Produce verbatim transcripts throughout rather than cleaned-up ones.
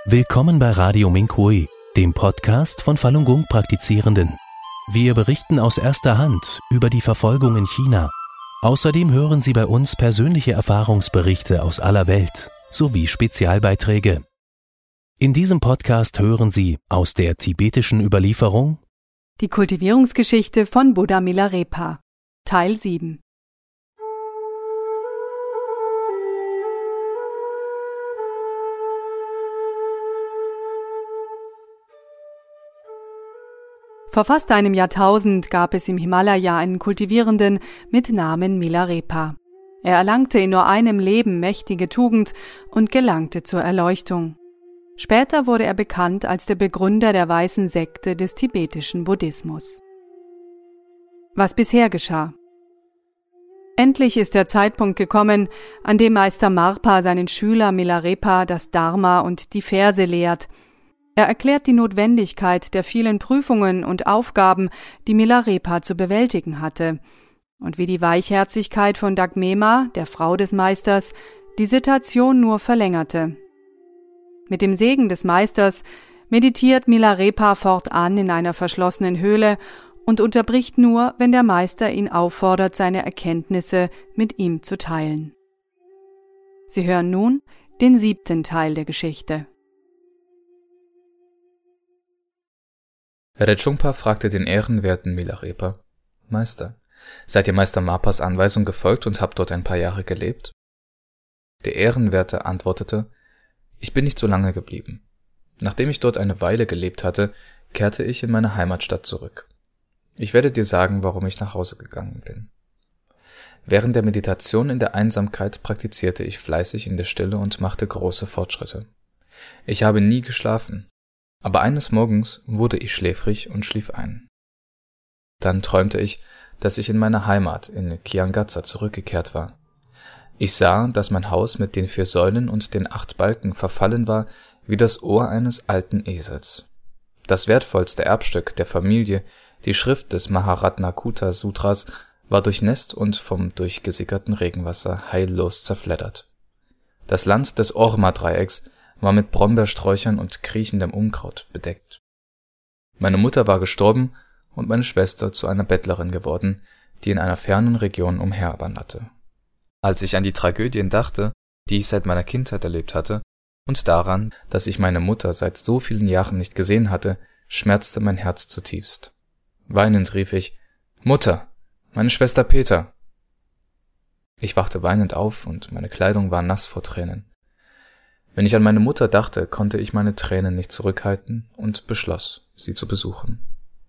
Willkommen bei Radio Minhui, dem Podcast von Falun Gong Praktizierenden. Wir berichten aus erster Hand über die Verfolgung in China. Außerdem hören Sie bei uns persönliche Erfahrungsberichte aus aller Welt sowie Spezialbeiträge. In diesem Podcast hören Sie aus der tibetischen Überlieferung die Kultivierungsgeschichte von Buddha Milarepa, Teil sieben. Vor fast einem Jahrtausend gab es im Himalaya einen Kultivierenden mit Namen Milarepa. Er erlangte in nur einem Leben mächtige Tugend und gelangte zur Erleuchtung. Später wurde er bekannt als der Begründer der weißen Sekte des tibetischen Buddhismus. Was bisher geschah? Endlich ist der Zeitpunkt gekommen, an dem Meister Marpa seinen Schüler Milarepa das Dharma und die Verse lehrt. Er erklärt die Notwendigkeit der vielen Prüfungen und Aufgaben, die Milarepa zu bewältigen hatte, und wie die Weichherzigkeit von Dagmema, der Frau des Meisters, die Situation nur verlängerte. Mit dem Segen des Meisters meditiert Milarepa fortan in einer verschlossenen Höhle und unterbricht nur, wenn der Meister ihn auffordert, seine Erkenntnisse mit ihm zu teilen. Sie hören nun den siebten Teil der Geschichte. Rechungpa fragte den ehrenwerten Milarepa: Meister, seid ihr Meister Marpas Anweisung gefolgt und habt dort ein paar Jahre gelebt? Der Ehrenwerte antwortete: Ich bin nicht so lange geblieben. Nachdem ich dort eine Weile gelebt hatte, kehrte ich in meine Heimatstadt zurück. Ich werde dir sagen, warum ich nach Hause gegangen bin. Während der Meditation in der Einsamkeit praktizierte ich fleißig in der Stille und machte große Fortschritte. Ich habe nie geschlafen. Aber eines Morgens wurde ich schläfrig und schlief ein. Dann träumte ich, dass ich in meine Heimat in Kiangaza zurückgekehrt war. Ich sah, dass mein Haus mit den vier Säulen und den acht Balken verfallen war wie das Ohr eines alten Esels. Das wertvollste Erbstück der Familie, die Schrift des Maharatnakuta Sutras, war durchnässt und vom durchgesickerten Regenwasser heillos zerfleddert. Das Land des Orma-Dreiecks war mit Brombeersträuchern und kriechendem Unkraut bedeckt. Meine Mutter war gestorben und meine Schwester zu einer Bettlerin geworden, die in einer fernen Region umherwanderte. Als ich an die Tragödien dachte, die ich seit meiner Kindheit erlebt hatte, und daran, dass ich meine Mutter seit so vielen Jahren nicht gesehen hatte, schmerzte mein Herz zutiefst. Weinend rief ich: Mutter, meine Schwester Peter! Ich wachte weinend auf und meine Kleidung war nass vor Tränen. Wenn ich an meine Mutter dachte, konnte ich meine Tränen nicht zurückhalten und beschloss, sie zu besuchen.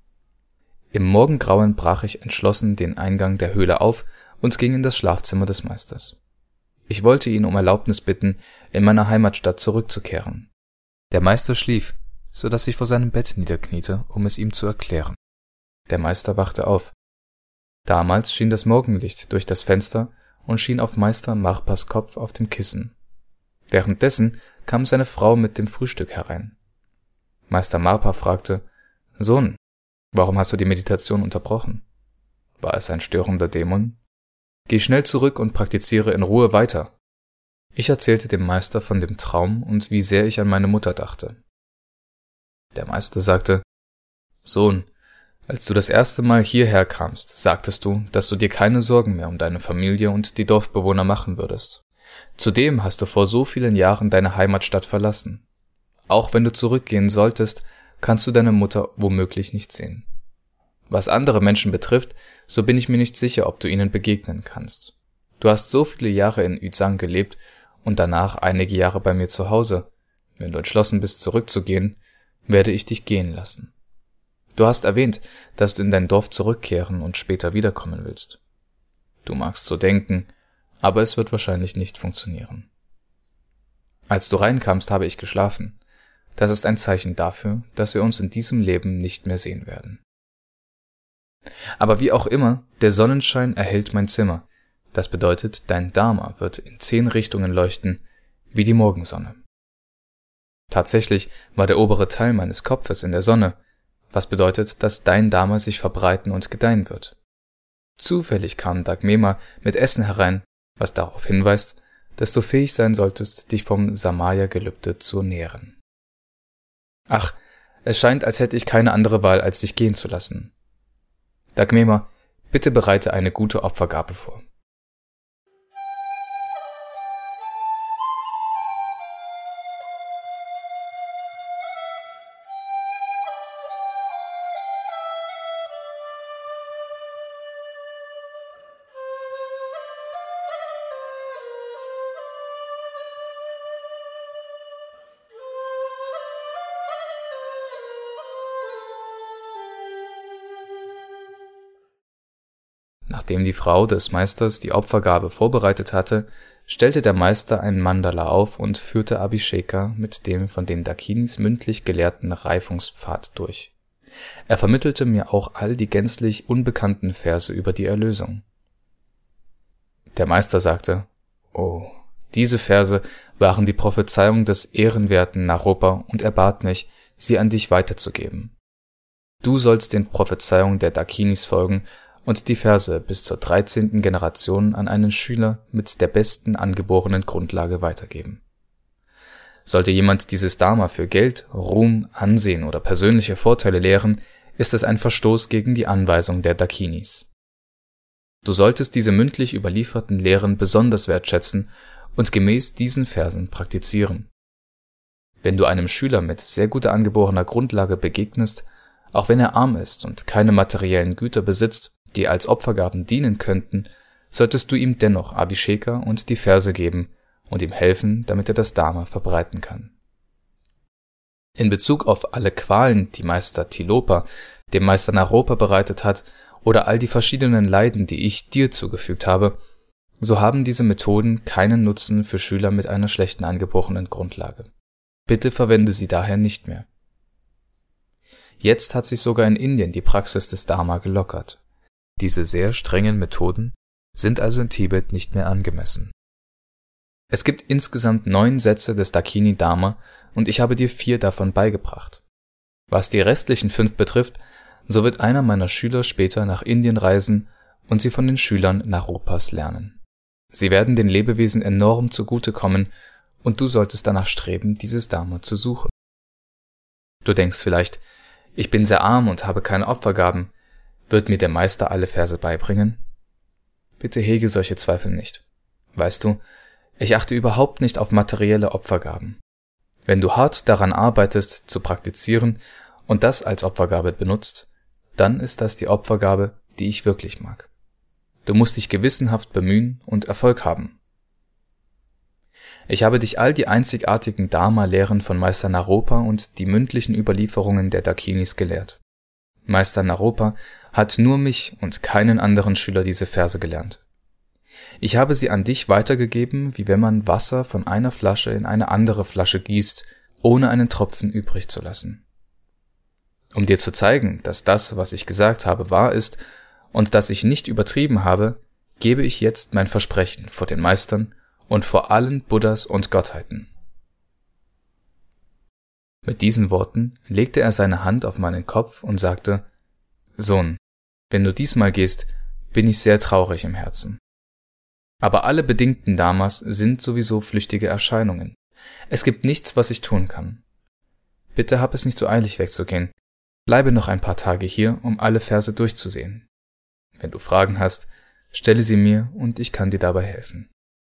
Im Morgengrauen brach ich entschlossen den Eingang der Höhle auf und ging in das Schlafzimmer des Meisters. Ich wollte ihn um Erlaubnis bitten, in meine Heimatstadt zurückzukehren. Der Meister schlief, so dass ich vor seinem Bett niederkniete, um es ihm zu erklären. Der Meister wachte auf. Damals schien das Morgenlicht durch das Fenster und schien auf Meister Marpas Kopf auf dem Kissen. Währenddessen kam seine Frau mit dem Frühstück herein. Meister Marpa fragte: Sohn, warum hast du die Meditation unterbrochen? War es ein störender Dämon? Geh schnell zurück und praktiziere in Ruhe weiter. Ich erzählte dem Meister von dem Traum und wie sehr ich an meine Mutter dachte. Der Meister sagte: Sohn, als du das erste Mal hierher kamst, sagtest du, dass du dir keine Sorgen mehr um deine Familie und die Dorfbewohner machen würdest. Zudem hast du vor so vielen Jahren deine Heimatstadt verlassen. Auch wenn du zurückgehen solltest, kannst du deine Mutter womöglich nicht sehen. Was andere Menschen betrifft, so bin ich mir nicht sicher, ob du ihnen begegnen kannst. Du hast so viele Jahre in Yuzhang gelebt und danach einige Jahre bei mir zu Hause. Wenn du entschlossen bist, zurückzugehen, werde ich dich gehen lassen. Du hast erwähnt, dass du in dein Dorf zurückkehren und später wiederkommen willst. Du magst so denken, aber es wird wahrscheinlich nicht funktionieren. Als du reinkamst, habe ich geschlafen. Das ist ein Zeichen dafür, dass wir uns in diesem Leben nicht mehr sehen werden. Aber wie auch immer, der Sonnenschein erhellt mein Zimmer. Das bedeutet, dein Dharma wird in zehn Richtungen leuchten, wie die Morgensonne. Tatsächlich war der obere Teil meines Kopfes in der Sonne, was bedeutet, dass dein Dharma sich verbreiten und gedeihen wird. Zufällig kam Dagmema mit Essen herein, was darauf hinweist, dass du fähig sein solltest, dich vom Samaya-Gelübde zu nähren. Ach, es scheint, als hätte ich keine andere Wahl, als dich gehen zu lassen. Dagmema, bitte bereite eine gute Opfergabe vor. Nachdem die Frau des Meisters die Opfergabe vorbereitet hatte, stellte der Meister ein Mandala auf und führte Abhisheka mit dem von den Dakinis mündlich gelehrten Reifungspfad durch. Er vermittelte mir auch all die gänzlich unbekannten Verse über die Erlösung. Der Meister sagte, oh, diese Verse waren die Prophezeiung des ehrenwerten Naropa und er bat mich, sie an dich weiterzugeben. Du sollst den Prophezeiungen der Dakinis folgen und die Verse bis zur dreizehnten Generation an einen Schüler mit der besten angeborenen Grundlage weitergeben. Sollte jemand dieses Dharma für Geld, Ruhm, Ansehen oder persönliche Vorteile lehren, ist es ein Verstoß gegen die Anweisung der Dakinis. Du solltest diese mündlich überlieferten Lehren besonders wertschätzen und gemäß diesen Versen praktizieren. Wenn du einem Schüler mit sehr guter angeborener Grundlage begegnest, auch wenn er arm ist und keine materiellen Güter besitzt, die als Opfergaben dienen könnten, solltest du ihm dennoch Abhisheka und die Verse geben und ihm helfen, damit er das Dharma verbreiten kann. In Bezug auf alle Qualen, die Meister Tilopa dem Meister Naropa bereitet hat, oder all die verschiedenen Leiden, die ich dir zugefügt habe, so haben diese Methoden keinen Nutzen für Schüler mit einer schlechten angeborenen Grundlage. Bitte verwende sie daher nicht mehr. Jetzt hat sich sogar in Indien die Praxis des Dharma gelockert. Diese sehr strengen Methoden sind also in Tibet nicht mehr angemessen. Es gibt insgesamt neun Sätze des Dakini Dharma und ich habe dir vier davon beigebracht. Was die restlichen fünf betrifft, so wird einer meiner Schüler später nach Indien reisen und sie von den Schülern Naropas lernen. Sie werden den Lebewesen enorm zugutekommen und du solltest danach streben, dieses Dharma zu suchen. Du denkst vielleicht, ich bin sehr arm und habe keine Opfergaben. Wird mir der Meister alle Verse beibringen? Bitte hege solche Zweifel nicht. Weißt du, ich achte überhaupt nicht auf materielle Opfergaben. Wenn du hart daran arbeitest, zu praktizieren und das als Opfergabe benutzt, dann ist das die Opfergabe, die ich wirklich mag. Du musst dich gewissenhaft bemühen und Erfolg haben. Ich habe dich all die einzigartigen Dharma-Lehren von Meister Naropa und die mündlichen Überlieferungen der Dakinis gelehrt. Meister Naropa hat nur mich und keinen anderen Schüler diese Verse gelernt. Ich habe sie an dich weitergegeben, wie wenn man Wasser von einer Flasche in eine andere Flasche gießt, ohne einen Tropfen übrig zu lassen. Um dir zu zeigen, dass das, was ich gesagt habe, wahr ist und dass ich nicht übertrieben habe, gebe ich jetzt mein Versprechen vor den Meistern und vor allen Buddhas und Gottheiten. Mit diesen Worten legte er seine Hand auf meinen Kopf und sagte, Sohn, wenn du diesmal gehst, bin ich sehr traurig im Herzen. Aber alle bedingten Dharmas sind sowieso flüchtige Erscheinungen. Es gibt nichts, was ich tun kann. Bitte hab es nicht so eilig wegzugehen. Bleibe noch ein paar Tage hier, um alle Verse durchzusehen. Wenn du Fragen hast, stelle sie mir und ich kann dir dabei helfen.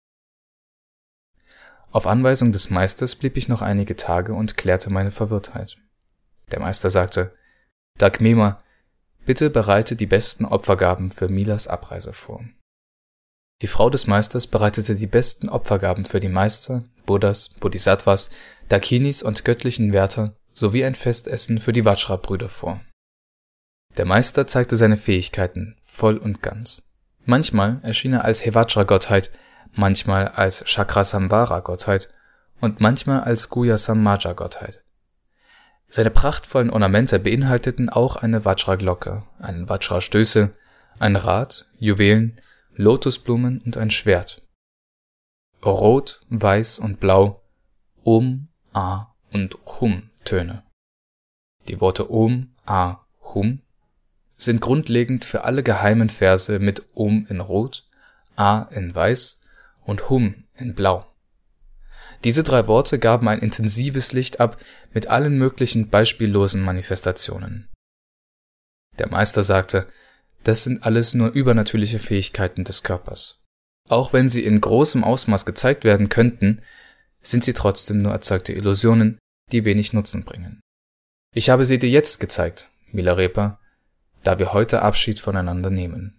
Auf Anweisung des Meisters blieb ich noch einige Tage und klärte meine Verwirrtheit. Der Meister sagte, Dagmema, bitte bereite die besten Opfergaben für Milas Abreise vor. Die Frau des Meisters bereitete die besten Opfergaben für die Meister, Buddhas, Bodhisattvas, Dakinis und göttlichen Wärter sowie ein Festessen für die Vajra-Brüder vor. Der Meister zeigte seine Fähigkeiten voll und ganz. Manchmal erschien er als Hevajra-Gottheit, manchmal als Chakrasamvara-Gottheit und manchmal als Guya-Sammaja-Gottheit. Seine prachtvollen Ornamente beinhalteten auch eine Vajra-Glocke, einen Vajra-Stößel, ein Rad, Juwelen, Lotusblumen und ein Schwert. Rot, Weiß und Blau, Om, A und Hum Töne. Die Worte Om, A, Hum sind grundlegend für alle geheimen Verse mit Om in Rot, A in Weiß und Hum in Blau. Diese drei Worte gaben ein intensives Licht ab mit allen möglichen beispiellosen Manifestationen. Der Meister sagte, das sind alles nur übernatürliche Fähigkeiten des Körpers. Auch wenn sie in großem Ausmaß gezeigt werden könnten, sind sie trotzdem nur erzeugte Illusionen, die wenig Nutzen bringen. Ich habe sie dir jetzt gezeigt, Milarepa, da wir heute Abschied voneinander nehmen.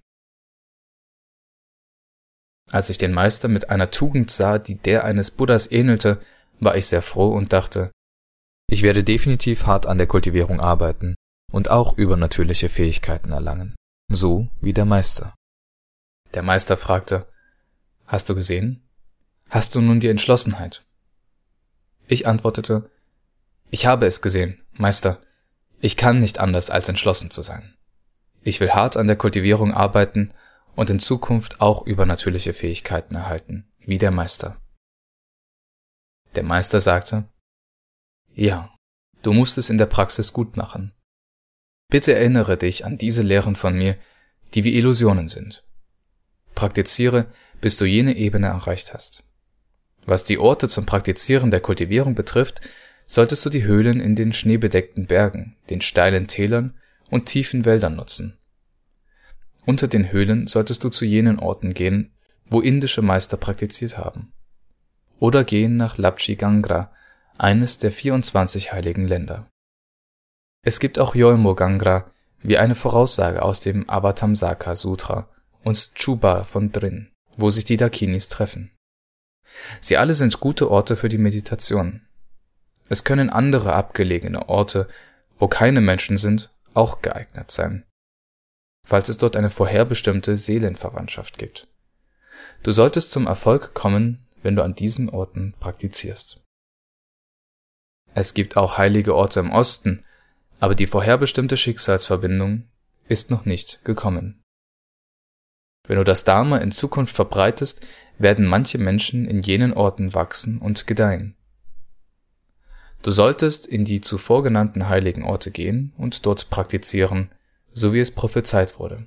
Als ich den Meister mit einer Tugend sah, die der eines Buddhas ähnelte, war ich sehr froh und dachte, ich werde definitiv hart an der Kultivierung arbeiten und auch übernatürliche Fähigkeiten erlangen, so wie der Meister. Der Meister fragte, hast du gesehen? Hast du nun die Entschlossenheit? Ich antwortete, ich habe es gesehen, Meister, ich kann nicht anders als entschlossen zu sein. Ich will hart an der Kultivierung arbeiten und in Zukunft auch übernatürliche Fähigkeiten erhalten, wie der Meister. Der Meister sagte, ja, du musst es in der Praxis gut machen. Bitte erinnere dich an diese Lehren von mir, die wie Illusionen sind. Praktiziere, bis du jene Ebene erreicht hast. Was die Orte zum Praktizieren der Kultivierung betrifft, solltest du die Höhlen in den schneebedeckten Bergen, den steilen Tälern und tiefen Wäldern nutzen. Unter den Höhlen solltest du zu jenen Orten gehen, wo indische Meister praktiziert haben. Oder gehen nach Lapchi Gangra, eines der vierundzwanzig heiligen Länder. Es gibt auch Yolmo Gangra, wie eine Voraussage aus dem Avatamsaka Sutra, und Chuba von Drin, wo sich die Dakinis treffen. Sie alle sind gute Orte für die Meditation. Es können andere abgelegene Orte, wo keine Menschen sind, auch geeignet sein, falls es dort eine vorherbestimmte Seelenverwandtschaft gibt. Du solltest zum Erfolg kommen, wenn du an diesen Orten praktizierst. Es gibt auch heilige Orte im Osten, aber die vorherbestimmte Schicksalsverbindung ist noch nicht gekommen. Wenn du das Dharma in Zukunft verbreitest, werden manche Menschen in jenen Orten wachsen und gedeihen. Du solltest in die zuvor genannten heiligen Orte gehen und dort praktizieren, so wie es prophezeit wurde.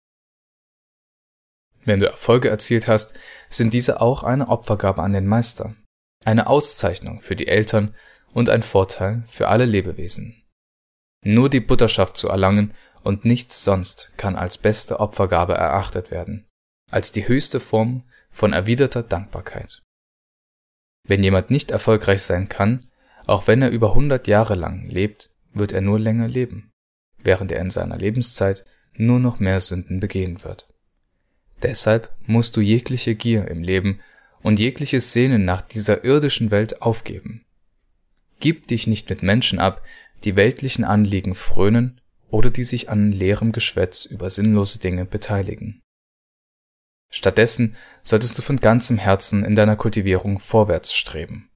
Wenn du Erfolge erzielt hast, sind diese auch eine Opfergabe an den Meister, eine Auszeichnung für die Eltern und ein Vorteil für alle Lebewesen. Nur die Buddhaschaft zu erlangen und nichts sonst kann als beste Opfergabe erachtet werden, als die höchste Form von erwiderter Dankbarkeit. Wenn jemand nicht erfolgreich sein kann, auch wenn er über hundert Jahre lang lebt, wird er nur länger leben, während er in seiner Lebenszeit nur noch mehr Sünden begehen wird. Deshalb musst du jegliche Gier im Leben und jegliches Sehnen nach dieser irdischen Welt aufgeben. Gib dich nicht mit Menschen ab, die weltlichen Anliegen frönen oder die sich an leerem Geschwätz über sinnlose Dinge beteiligen. Stattdessen solltest du von ganzem Herzen in deiner Kultivierung vorwärts streben.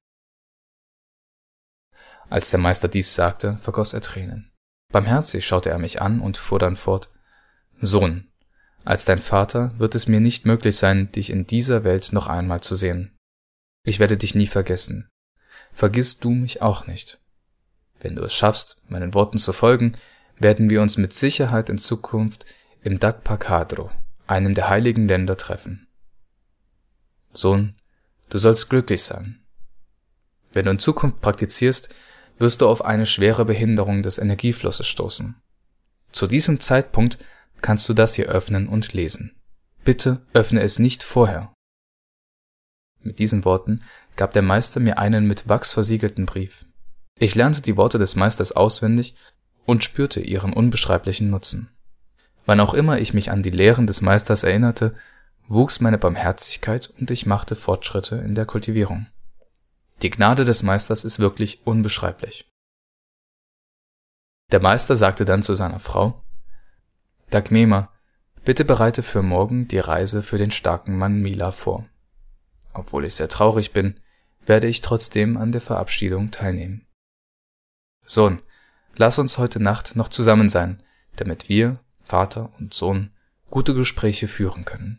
Als der Meister dies sagte, vergoss er Tränen. Barmherzig schaute er mich an und fuhr dann fort: Sohn, als dein Vater wird es mir nicht möglich sein, dich in dieser Welt noch einmal zu sehen. Ich werde dich nie vergessen. Vergiss du mich auch nicht. Wenn du es schaffst, meinen Worten zu folgen, werden wir uns mit Sicherheit in Zukunft im Dakpakadro, einem der heiligen Länder, treffen. Sohn, du sollst glücklich sein. Wenn du in Zukunft praktizierst, wirst du auf eine schwere Behinderung des Energieflusses stoßen. Zu diesem Zeitpunkt kannst du das hier öffnen und lesen. Bitte öffne es nicht vorher. Mit diesen Worten gab der Meister mir einen mit Wachs versiegelten Brief. Ich lernte die Worte des Meisters auswendig und spürte ihren unbeschreiblichen Nutzen. Wann auch immer ich mich an die Lehren des Meisters erinnerte, wuchs meine Barmherzigkeit und ich machte Fortschritte in der Kultivierung. Die Gnade des Meisters ist wirklich unbeschreiblich. Der Meister sagte dann zu seiner Frau: Dakmema, bitte bereite für morgen die Reise für den starken Mann Mila vor. Obwohl ich sehr traurig bin, werde ich trotzdem an der Verabschiedung teilnehmen. Sohn, lass uns heute Nacht noch zusammen sein, damit wir, Vater und Sohn, gute Gespräche führen können.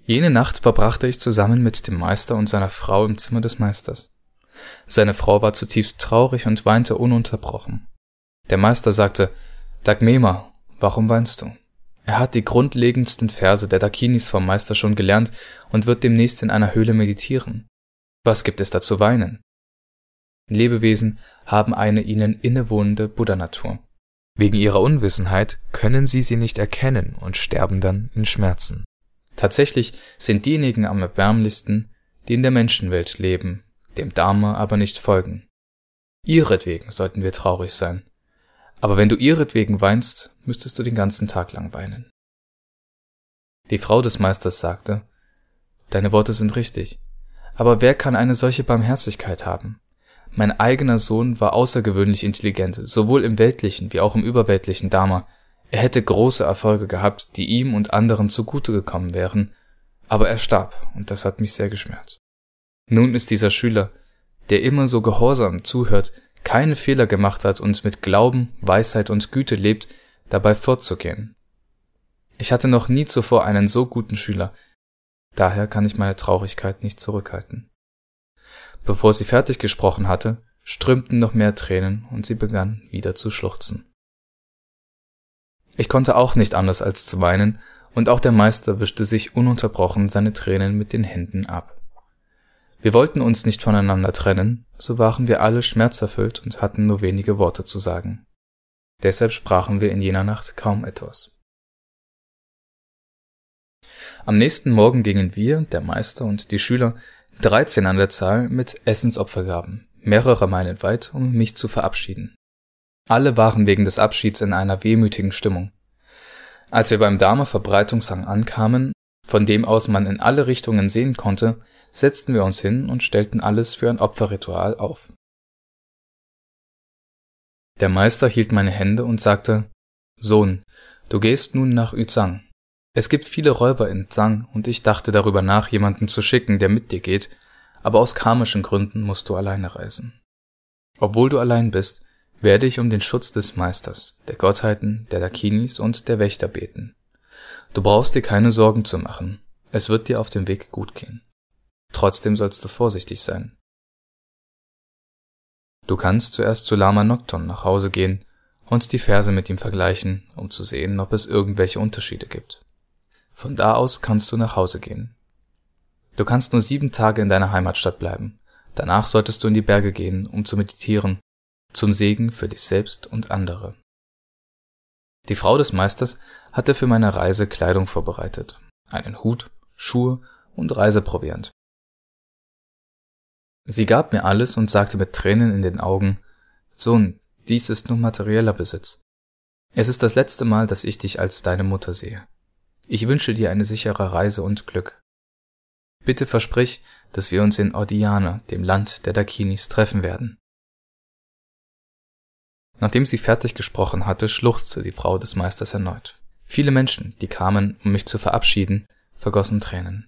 Jene Nacht verbrachte ich zusammen mit dem Meister und seiner Frau im Zimmer des Meisters. Seine Frau war zutiefst traurig und weinte ununterbrochen. Der Meister sagte: »Dagmema, warum weinst du?« Er hat die grundlegendsten Verse der Dakinis vom Meister schon gelernt und wird demnächst in einer Höhle meditieren. Was gibt es da zu weinen? Lebewesen haben eine ihnen innewohnende Buddha-Natur. Wegen ihrer Unwissenheit können sie sie nicht erkennen und sterben dann in Schmerzen. Tatsächlich sind diejenigen am erbärmlichsten, die in der Menschenwelt leben, dem Dharma aber nicht folgen. Ihretwegen sollten wir traurig sein. Aber wenn du ihretwegen weinst, müsstest du den ganzen Tag lang weinen. Die Frau des Meisters sagte: »Deine Worte sind richtig, aber wer kann eine solche Barmherzigkeit haben? Mein eigener Sohn war außergewöhnlich intelligent, sowohl im weltlichen wie auch im überweltlichen Dharma. Er hätte große Erfolge gehabt, die ihm und anderen zugute gekommen wären, aber er starb, und das hat mich sehr geschmerzt. Nun ist dieser Schüler, der immer so gehorsam zuhört, keine Fehler gemacht hat und mit Glauben, Weisheit und Güte lebt, dabei fortzugehen. Ich hatte noch nie zuvor einen so guten Schüler, daher kann ich meine Traurigkeit nicht zurückhalten.« Bevor sie fertig gesprochen hatte, strömten noch mehr Tränen und sie begann wieder zu schluchzen. Ich konnte auch nicht anders als zu weinen, und auch der Meister wischte sich ununterbrochen seine Tränen mit den Händen ab. Wir wollten uns nicht voneinander trennen, so waren wir alle schmerzerfüllt und hatten nur wenige Worte zu sagen. Deshalb sprachen wir in jener Nacht kaum etwas. Am nächsten Morgen gingen wir, der Meister und die Schüler, dreizehn an der Zahl, mit Essensopfergaben, mehrere Meilen weit, um mich zu verabschieden. Alle waren wegen des Abschieds in einer wehmütigen Stimmung. Als wir beim Dharma-Verbreitungshang ankamen, von dem aus man in alle Richtungen sehen konnte, setzten wir uns hin und stellten alles für ein Opferritual auf. Der Meister hielt meine Hände und sagte: »Sohn, du gehst nun nach Yuzhang. Es gibt viele Räuber in Zhang und ich dachte darüber nach, jemanden zu schicken, der mit dir geht, aber aus karmischen Gründen musst du alleine reisen. Obwohl du allein bist, werde ich um den Schutz des Meisters, der Gottheiten, der Dakinis und der Wächter beten. Du brauchst dir keine Sorgen zu machen, es wird dir auf dem Weg gut gehen. Trotzdem sollst du vorsichtig sein. Du kannst zuerst zu Lama Nokton nach Hause gehen und die Verse mit ihm vergleichen, um zu sehen, ob es irgendwelche Unterschiede gibt. Von da aus kannst du nach Hause gehen. Du kannst nur sieben Tage in deiner Heimatstadt bleiben. Danach solltest du in die Berge gehen, um zu meditieren, zum Segen für dich selbst und andere.« Die Frau des Meisters hatte für meine Reise Kleidung vorbereitet, einen Hut, Schuhe und Reiseproviant. Sie gab mir alles und sagte mit Tränen in den Augen: »Sohn, dies ist nur materieller Besitz. Es ist das letzte Mal, dass ich dich als deine Mutter sehe. Ich wünsche dir eine sichere Reise und Glück. Bitte versprich, dass wir uns in Odiyana, dem Land der Dakinis, treffen werden.« Nachdem sie fertig gesprochen hatte, schluchzte die Frau des Meisters erneut. Viele Menschen, die kamen, um mich zu verabschieden, vergossen Tränen.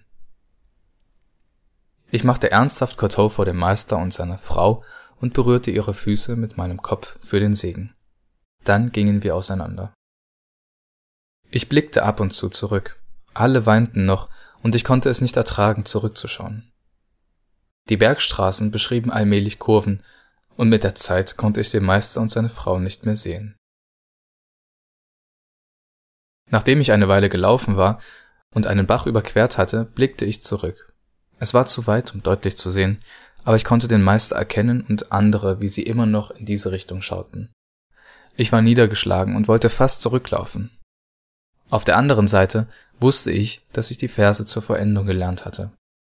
Ich machte ernsthaft Kowtow vor dem Meister und seiner Frau und berührte ihre Füße mit meinem Kopf für den Segen. Dann gingen wir auseinander. Ich blickte ab und zu zurück. Alle weinten noch, und ich konnte es nicht ertragen, zurückzuschauen. Die Bergstraßen beschrieben allmählich Kurven, und mit der Zeit konnte ich den Meister und seine Frau nicht mehr sehen. Nachdem ich eine Weile gelaufen war und einen Bach überquert hatte, blickte ich zurück. Es war zu weit, um deutlich zu sehen, aber ich konnte den Meister erkennen und andere, wie sie immer noch in diese Richtung schauten. Ich war niedergeschlagen und wollte fast zurücklaufen. Auf der anderen Seite wusste ich, dass ich die Verse zur Vollendung gelernt hatte.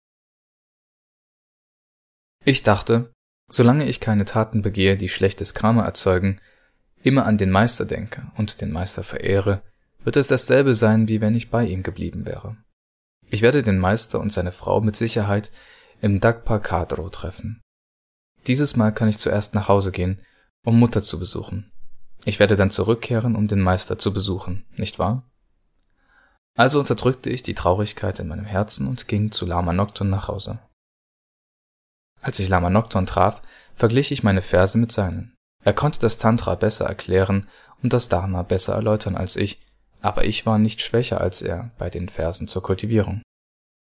Ich dachte, solange ich keine Taten begehe, die schlechtes Karma erzeugen, immer an den Meister denke und den Meister verehre, wird es dasselbe sein, wie wenn ich bei ihm geblieben wäre. Ich werde den Meister und seine Frau mit Sicherheit im Dagpa Kadro treffen. Dieses Mal kann ich zuerst nach Hause gehen, um Mutter zu besuchen. Ich werde dann zurückkehren, um den Meister zu besuchen, nicht wahr? Also unterdrückte ich die Traurigkeit in meinem Herzen und ging zu Lama Nokton nach Hause. Als ich Lama Nokton traf, verglich ich meine Verse mit seinen. Er konnte das Tantra besser erklären und das Dharma besser erläutern als ich, aber ich war nicht schwächer als er bei den Versen zur Kultivierung.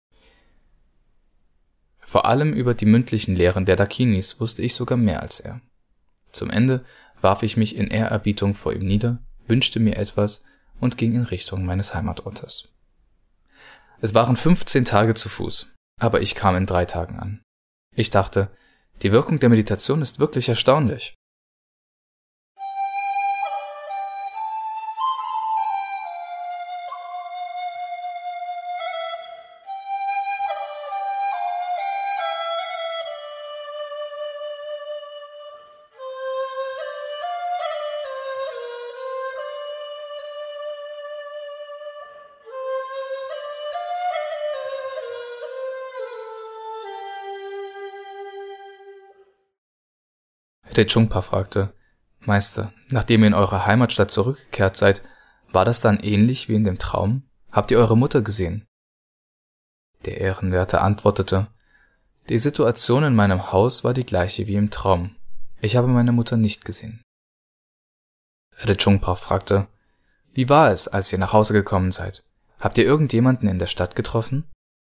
Vor allem über die mündlichen Lehren der Dakinis wusste ich sogar mehr als er. Zum Ende warf ich mich in Ehrerbietung vor ihm nieder, wünschte mir etwas und ging in Richtung meines Heimatortes. Es waren fünfzehn Tage zu Fuß, aber ich kam in drei Tagen an. Ich dachte, die Wirkung der Meditation ist wirklich erstaunlich. Ritchungpa fragte, »Meister, nachdem ihr in eure Heimatstadt zurückgekehrt seid, war das dann ähnlich wie in dem Traum? Habt ihr eure Mutter gesehen?« Der Ehrenwerte antwortete, »Die Situation in meinem Haus war die gleiche wie im Traum. Ich habe meine Mutter nicht gesehen.« Ritchungpa fragte, »Wie war es, als ihr nach Hause gekommen seid? Habt ihr irgendjemanden in der Stadt getroffen?«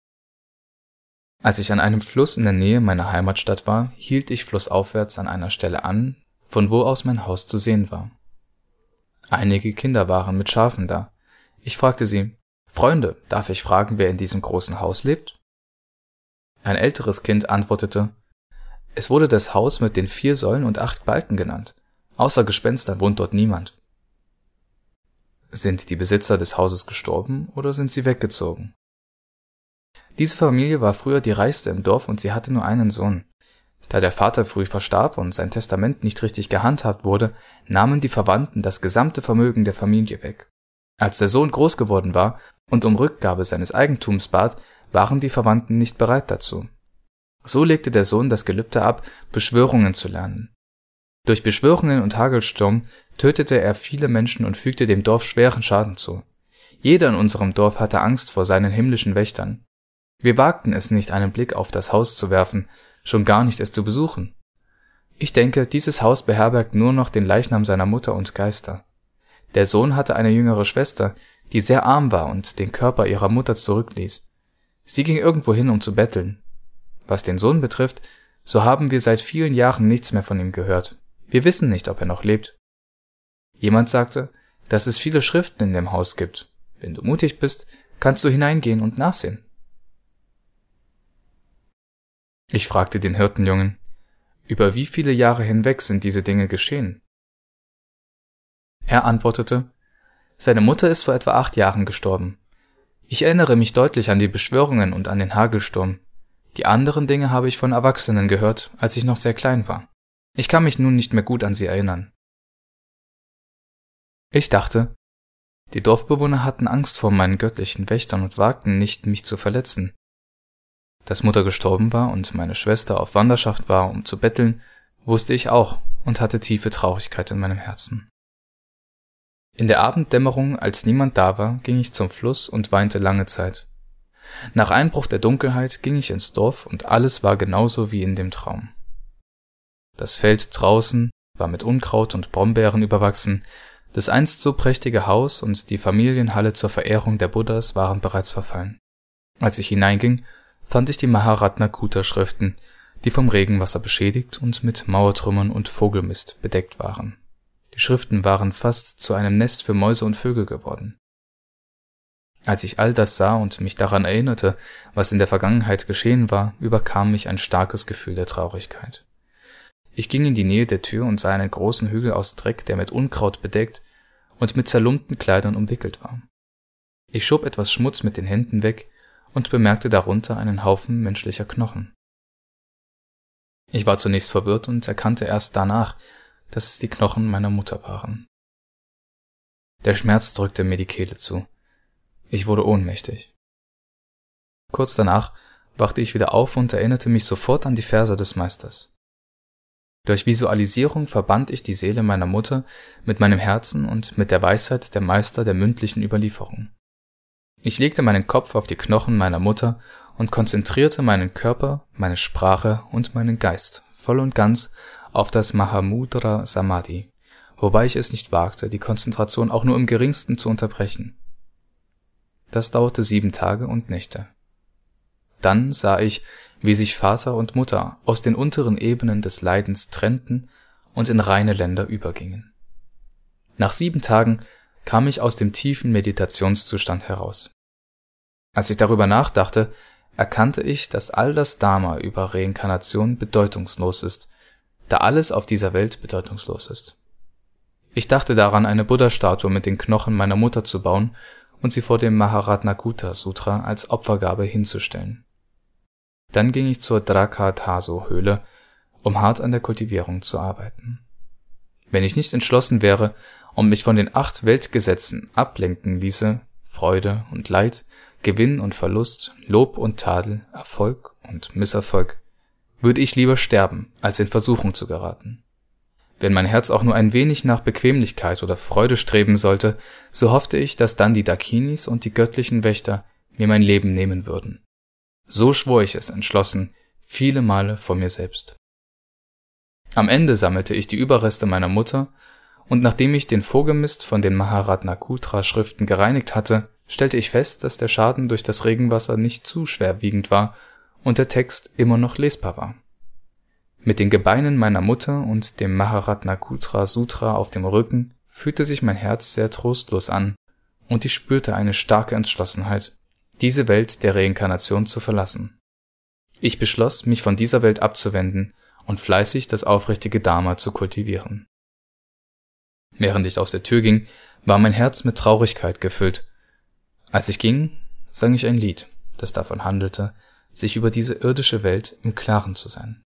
Als ich an einem Fluss in der Nähe meiner Heimatstadt war, hielt ich flussaufwärts an einer Stelle an, von wo aus mein Haus zu sehen war. Einige Kinder waren mit Schafen da. Ich fragte sie, »Freunde, darf ich fragen, wer in diesem großen Haus lebt?« Ein älteres Kind antwortete, »Es wurde das Haus mit den vier Säulen und acht Balken genannt. Außer Gespenstern wohnt dort niemand.« Sind die Besitzer des Hauses gestorben oder sind sie weggezogen? Diese Familie war früher die reichste im Dorf und sie hatte nur einen Sohn. Da der Vater früh verstarb und sein Testament nicht richtig gehandhabt wurde, nahmen die Verwandten das gesamte Vermögen der Familie weg. Als der Sohn groß geworden war und um Rückgabe seines Eigentums bat, waren die Verwandten nicht bereit dazu. So legte der Sohn das Gelübde ab, Beschwörungen zu lernen. Durch Beschwörungen und Hagelsturm tötete er viele Menschen und fügte dem Dorf schweren Schaden zu. Jeder in unserem Dorf hatte Angst vor seinen himmlischen Wächtern. Wir wagten es nicht, einen Blick auf das Haus zu werfen, schon gar nicht es zu besuchen. Ich denke, dieses Haus beherbergt nur noch den Leichnam seiner Mutter und Geister. Der Sohn hatte eine jüngere Schwester, die sehr arm war und den Körper ihrer Mutter zurückließ. Sie ging irgendwo hin, um zu betteln. Was den Sohn betrifft, so haben wir seit vielen Jahren nichts mehr von ihm gehört. Wir wissen nicht, ob er noch lebt. Jemand sagte, dass es viele Schriften in dem Haus gibt. Wenn du mutig bist, kannst du hineingehen und nachsehen. Ich fragte den Hirtenjungen, über wie viele Jahre hinweg sind diese Dinge geschehen? Er antwortete, seine Mutter ist vor etwa acht Jahren gestorben. Ich erinnere mich deutlich an die Beschwörungen und an den Hagelsturm. Die anderen Dinge habe ich von Erwachsenen gehört, als ich noch sehr klein war. Ich kann mich nun nicht mehr gut an sie erinnern. Ich dachte, die Dorfbewohner hatten Angst vor meinen göttlichen Wächtern und wagten nicht, mich zu verletzen. Dass Mutter gestorben war und meine Schwester auf Wanderschaft war, um zu betteln, wusste ich auch und hatte tiefe Traurigkeit in meinem Herzen. In der Abenddämmerung, als niemand da war, ging ich zum Fluss und weinte lange Zeit. Nach Einbruch der Dunkelheit ging ich ins Dorf und alles war genauso wie in dem Traum. Das Feld draußen war mit Unkraut und Brombeeren überwachsen, das einst so prächtige Haus und die Familienhalle zur Verehrung der Buddhas waren bereits verfallen. Als ich hineinging, fand ich die Maharatna-Kuta-Schriften, die vom Regenwasser beschädigt und mit Mauertrümmern und Vogelmist bedeckt waren. Die Schriften waren fast zu einem Nest für Mäuse und Vögel geworden. Als ich all das sah und mich daran erinnerte, was in der Vergangenheit geschehen war, überkam mich ein starkes Gefühl der Traurigkeit. Ich ging in die Nähe der Tür und sah einen großen Hügel aus Dreck, der mit Unkraut bedeckt und mit zerlumpten Kleidern umwickelt war. Ich schob etwas Schmutz mit den Händen weg und bemerkte darunter einen Haufen menschlicher Knochen. Ich war zunächst verwirrt und erkannte erst danach, dass es die Knochen meiner Mutter waren. Der Schmerz drückte mir die Kehle zu. Ich wurde ohnmächtig. Kurz danach wachte ich wieder auf und erinnerte mich sofort an die Verse des Meisters. Durch Visualisierung verband ich die Seele meiner Mutter mit meinem Herzen und mit der Weisheit der Meister der mündlichen Überlieferung. Ich legte meinen Kopf auf die Knochen meiner Mutter und konzentrierte meinen Körper, meine Sprache und meinen Geist voll und ganz auf das Mahamudra Samadhi, wobei ich es nicht wagte, die Konzentration auch nur im geringsten zu unterbrechen. Das dauerte sieben Tage und Nächte. Dann sah ich, wie sich Vater und Mutter aus den unteren Ebenen des Leidens trennten und in reine Länder übergingen. Nach sieben Tagen kam ich aus dem tiefen Meditationszustand heraus. Als ich darüber nachdachte, erkannte ich, dass all das Dharma über Reinkarnation bedeutungslos ist, da alles auf dieser Welt bedeutungslos ist. Ich dachte daran, eine Buddha-Statue mit den Knochen meiner Mutter zu bauen und sie vor dem Maharatnakuta-Sutra als Opfergabe hinzustellen. Dann ging ich zur Drakataso-Höhle, um hart an der Kultivierung zu arbeiten. Wenn ich nicht entschlossen wäre und mich von den acht Weltgesetzen ablenken ließe, Freude und Leid, Gewinn und Verlust, Lob und Tadel, Erfolg und Misserfolg, würde ich lieber sterben, als in Versuchung zu geraten. Wenn mein Herz auch nur ein wenig nach Bequemlichkeit oder Freude streben sollte, so hoffte ich, dass dann die Dakinis und die göttlichen Wächter mir mein Leben nehmen würden. So schwor ich es entschlossen, viele Male vor mir selbst. Am Ende sammelte ich die Überreste meiner Mutter, und nachdem ich den Vorgemist von den Maharatnakuta-Schriften gereinigt hatte, stellte ich fest, dass der Schaden durch das Regenwasser nicht zu schwerwiegend war und der Text immer noch lesbar war. Mit den Gebeinen meiner Mutter und dem Maharatnakuta-Sutra auf dem Rücken fühlte sich mein Herz sehr trostlos an, und ich spürte eine starke Entschlossenheit, diese Welt der Reinkarnation zu verlassen. Ich beschloss, mich von dieser Welt abzuwenden und fleißig das aufrichtige Dharma zu kultivieren. Während ich aus der Tür ging, war mein Herz mit Traurigkeit gefüllt. Als ich ging, sang ich ein Lied, das davon handelte, sich über diese irdische Welt im Klaren zu sein.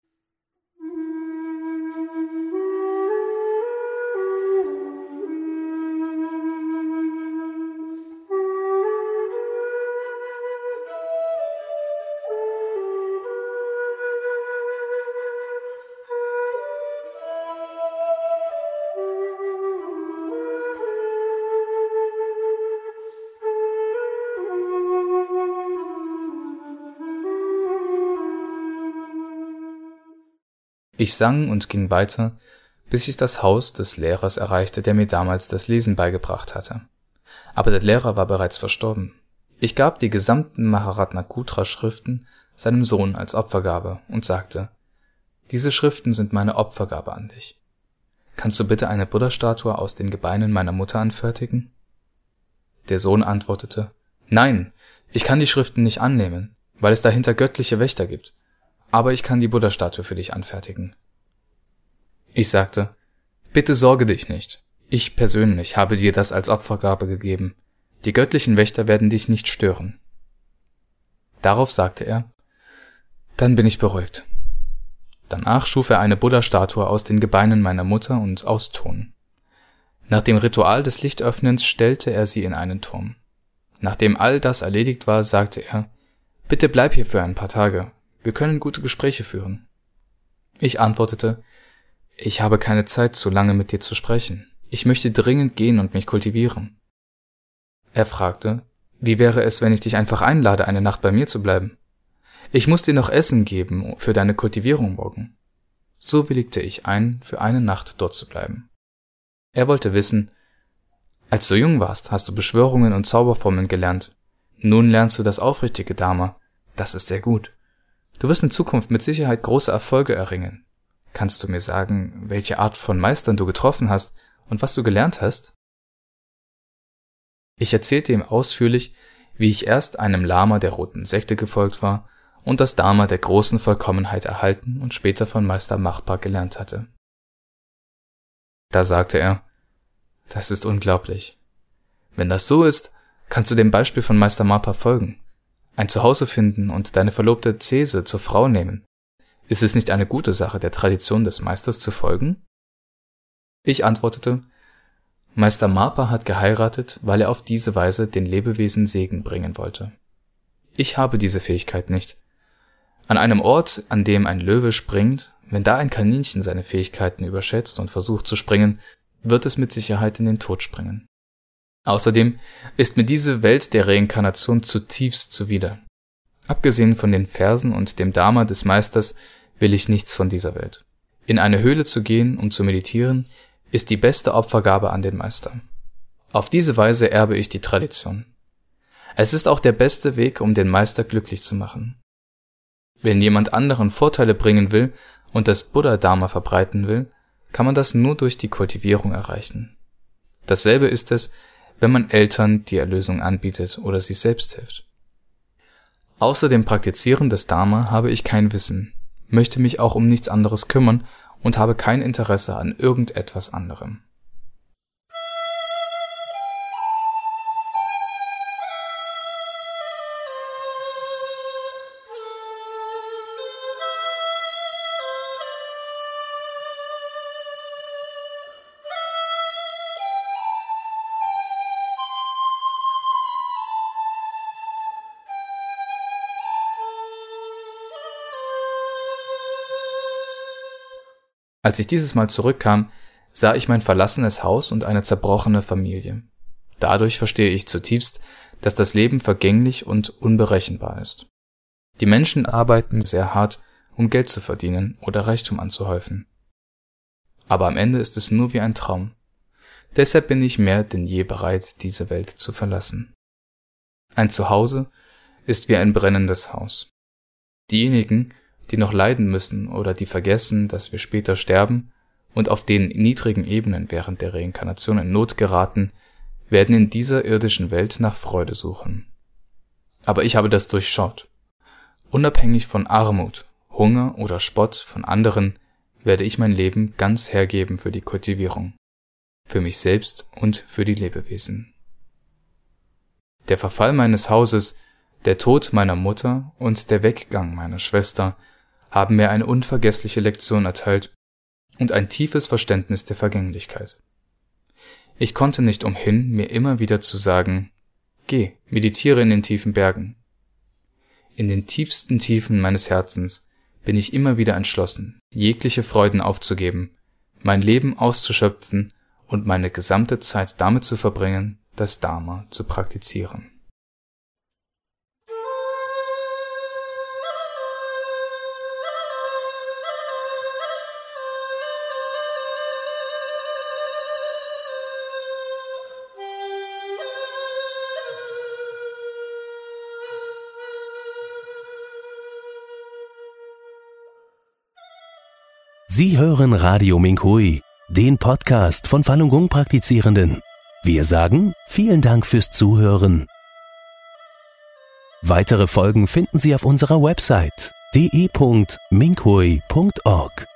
Ich sang und ging weiter, bis ich das Haus des Lehrers erreichte, der mir damals das Lesen beigebracht hatte. Aber der Lehrer war bereits verstorben. Ich gab die gesamten Maharatnakuta-Schriften seinem Sohn als Opfergabe und sagte: Diese Schriften sind meine Opfergabe an dich. Kannst du bitte eine Buddha-Statue aus den Gebeinen meiner Mutter anfertigen? Der Sohn antwortete: Nein, ich kann die Schriften nicht annehmen, weil es dahinter göttliche Wächter gibt. Aber ich kann die Buddha-Statue für dich anfertigen. Ich sagte: Bitte sorge dich nicht. Ich persönlich habe dir das als Opfergabe gegeben. Die göttlichen Wächter werden dich nicht stören. Darauf sagte er: Dann bin ich beruhigt. Danach schuf er eine Buddha-Statue aus den Gebeinen meiner Mutter und aus Ton. Nach dem Ritual des Lichtöffnens stellte er sie in einen Turm. Nachdem all das erledigt war, sagte er: Bitte bleib hier für ein paar Tage. Wir können gute Gespräche führen. Ich antwortete: Ich habe keine Zeit, so lange mit dir zu sprechen. Ich möchte dringend gehen und mich kultivieren. Er fragte: Wie wäre es, wenn ich dich einfach einlade, eine Nacht bei mir zu bleiben? Ich muss dir noch Essen geben für deine Kultivierung morgen. So willigte ich ein, für eine Nacht dort zu bleiben. Er wollte wissen: Als du jung warst, hast du Beschwörungen und Zauberformeln gelernt. Nun lernst du das aufrichtige Dharma. Das ist sehr gut. Du wirst in Zukunft mit Sicherheit große Erfolge erringen. Kannst du mir sagen, welche Art von Meistern du getroffen hast und was du gelernt hast? Ich erzählte ihm ausführlich, wie ich erst einem Lama der roten Sekte gefolgt war und das Dharma der großen Vollkommenheit erhalten und später von Meister Machpa gelernt hatte. Da sagte er: Das ist unglaublich. Wenn das so ist, kannst du dem Beispiel von Meister Machpa folgen. Ein Zuhause finden und deine Verlobte Cese zur Frau nehmen. Ist es nicht eine gute Sache, der Tradition des Meisters zu folgen? Ich antwortete: Meister Machpa hat geheiratet, weil er auf diese Weise den Lebewesen Segen bringen wollte. Ich habe diese Fähigkeit nicht. An einem Ort, an dem ein Löwe springt, wenn da ein Kaninchen seine Fähigkeiten überschätzt und versucht zu springen, wird es mit Sicherheit in den Tod springen. Außerdem ist mir diese Welt der Reinkarnation zutiefst zuwider. Abgesehen von den Versen und dem Dharma des Meisters will ich nichts von dieser Welt. In eine Höhle zu gehen, um zu meditieren, ist die beste Opfergabe an den Meister. Auf diese Weise erbe ich die Tradition. Es ist auch der beste Weg, um den Meister glücklich zu machen. Wenn jemand anderen Vorteile bringen will und das Buddha-Dharma verbreiten will, kann man das nur durch die Kultivierung erreichen. Dasselbe ist es, wenn man Eltern die Erlösung anbietet oder sich selbst hilft. Außer dem Praktizieren des Dharma habe ich kein Wissen, möchte mich auch um nichts anderes kümmern und habe kein Interesse an irgendetwas anderem. Als ich dieses Mal zurückkam, sah ich mein verlassenes Haus und eine zerbrochene Familie. Dadurch verstehe ich zutiefst, dass das Leben vergänglich und unberechenbar ist. Die Menschen arbeiten sehr hart, um Geld zu verdienen oder Reichtum anzuhäufen. Aber am Ende ist es nur wie ein Traum. Deshalb bin ich mehr denn je bereit, diese Welt zu verlassen. Ein Zuhause ist wie ein brennendes Haus. Diejenigen, die noch leiden müssen oder die vergessen, dass wir später sterben und auf den niedrigen Ebenen während der Reinkarnation in Not geraten, werden in dieser irdischen Welt nach Freude suchen. Aber ich habe das durchschaut. Unabhängig von Armut, Hunger oder Spott von anderen werde ich mein Leben ganz hergeben für die Kultivierung, für mich selbst und für die Lebewesen. Der Verfall meines Hauses, der Tod meiner Mutter und der Weggang meiner Schwester haben mir eine unvergessliche Lektion erteilt und ein tiefes Verständnis der Vergänglichkeit. Ich konnte nicht umhin, mir immer wieder zu sagen, geh, meditiere in den tiefen Bergen. In den tiefsten Tiefen meines Herzens bin ich immer wieder entschlossen, jegliche Freuden aufzugeben, mein Leben auszuschöpfen und meine gesamte Zeit damit zu verbringen, das Dharma zu praktizieren. Sie hören Radio Minhui, den Podcast von Falun Gong Praktizierenden. Wir sagen vielen Dank fürs Zuhören. Weitere Folgen finden Sie auf unserer Website d e punkt minhui punkt org.